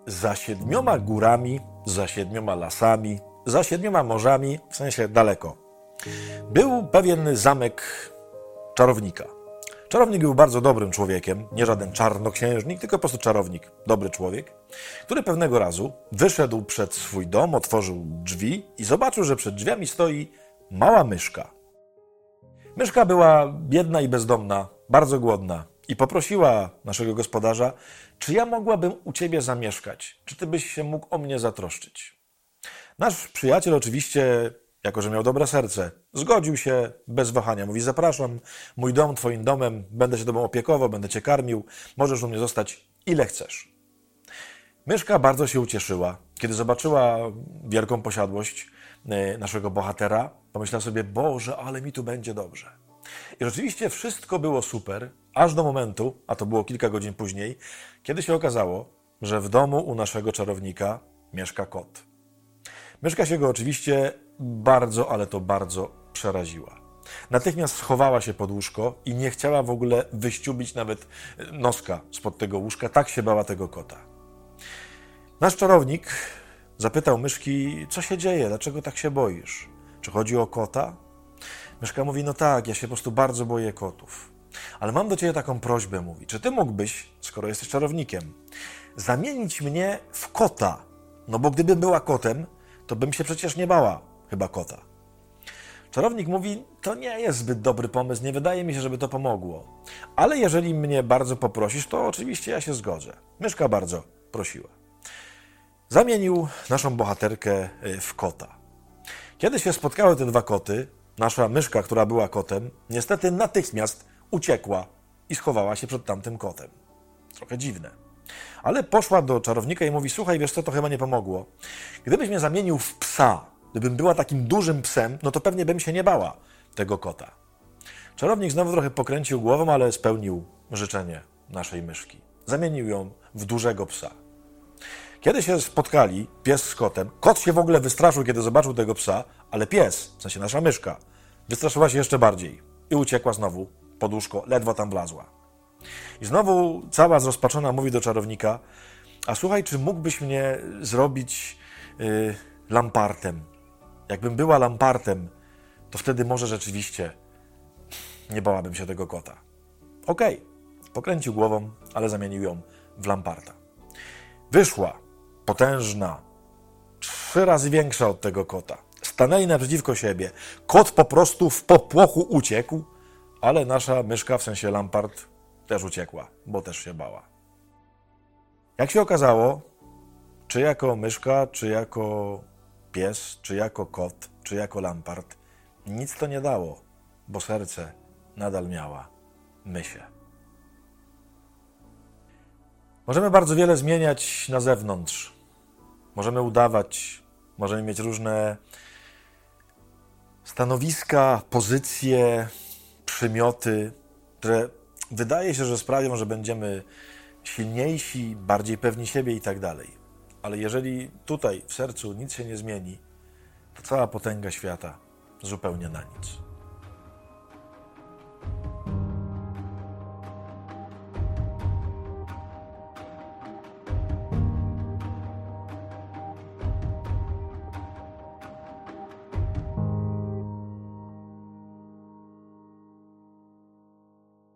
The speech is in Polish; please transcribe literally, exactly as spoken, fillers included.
za siedmioma górami, za siedmioma lasami, za siedmioma morzami, w sensie daleko, był pewien zamek czarownika. Czarownik był bardzo dobrym człowiekiem, nie żaden czarnoksiężnik, tylko po prostu czarownik, dobry człowiek, który pewnego razu wyszedł przed swój dom, otworzył drzwi i zobaczył, że przed drzwiami stoi mała myszka. Myszka była biedna i bezdomna, bardzo głodna i poprosiła naszego gospodarza, czy ja mogłabym u ciebie zamieszkać, czy ty byś się mógł o mnie zatroszczyć. Nasz przyjaciel oczywiście, jako że miał dobre serce, zgodził się bez wahania. Mówi, zapraszam, mój dom twoim domem, będę się tobą opiekował, będę cię karmił, możesz u mnie zostać ile chcesz. Myszka bardzo się ucieszyła, kiedy zobaczyła wielką posiadłość naszego bohatera. Pomyślała sobie, Boże, ale mi tu będzie dobrze. I rzeczywiście wszystko było super, aż do momentu, a to było kilka godzin później, kiedy się okazało, że w domu u naszego czarownika mieszka kot. Myszka się go oczywiście bardzo, ale to bardzo przeraziła. Natychmiast schowała się pod łóżko i nie chciała w ogóle wyściubić nawet noska spod tego łóżka, tak się bała tego kota. Nasz czarownik zapytał myszki, co się dzieje, dlaczego tak się boisz? Czy chodzi o kota? Myszka mówi, no tak, ja się po prostu bardzo boję kotów. Ale mam do ciebie taką prośbę, mówi, czy ty mógłbyś, skoro jesteś czarownikiem, zamienić mnie w kota? No bo gdybym była kotem, to bym się przecież nie bała chyba kota. Czarownik mówi, to nie jest zbyt dobry pomysł, nie wydaje mi się, żeby to pomogło. Ale jeżeli mnie bardzo poprosisz, to oczywiście ja się zgodzę. Myszka bardzo prosiła. Zamienił naszą bohaterkę w kota. Kiedy się spotkały te dwa koty, nasza myszka, która była kotem, niestety natychmiast uciekła i schowała się przed tamtym kotem. Trochę dziwne. Ale poszła do czarownika i mówi, słuchaj, wiesz co, to chyba nie pomogło. Gdybyś mnie zamienił w psa, gdybym była takim dużym psem, no to pewnie bym się nie bała tego kota. Czarownik znowu trochę pokręcił głową, ale spełnił życzenie naszej myszki. Zamienił ją w dużego psa. Kiedy się spotkali, pies z kotem, kot się w ogóle wystraszył, kiedy zobaczył tego psa, ale pies, w sensie nasza myszka, wystraszyła się jeszcze bardziej i uciekła znowu pod łóżko, ledwo tam wlazła. I znowu cała zrozpaczona mówi do czarownika, a słuchaj, czy mógłbyś mnie zrobić yy, lampartem? Jakbym była lampartem, to wtedy może rzeczywiście nie bałabym się tego kota. Okej, okay. Pokręcił głową, ale zamienił ją w lamparta. Wyszła potężna, trzy razy większa od tego kota. Stanęli naprzeciwko siebie. Kot po prostu w popłochu uciekł, ale nasza myszka, w sensie lampart, też uciekła, bo też się bała. Jak się okazało, czy jako myszka, czy jako pies, czy jako kot, czy jako lampart, nic to nie dało, bo serce nadal miała mysie. Możemy bardzo wiele zmieniać na zewnątrz. Możemy udawać, możemy mieć różne stanowiska, pozycje, przymioty, które wydaje się, że sprawią, że będziemy silniejsi, bardziej pewni siebie i tak dalej. Ale jeżeli tutaj w sercu nic się nie zmieni, to cała potęga świata zupełnie na nic.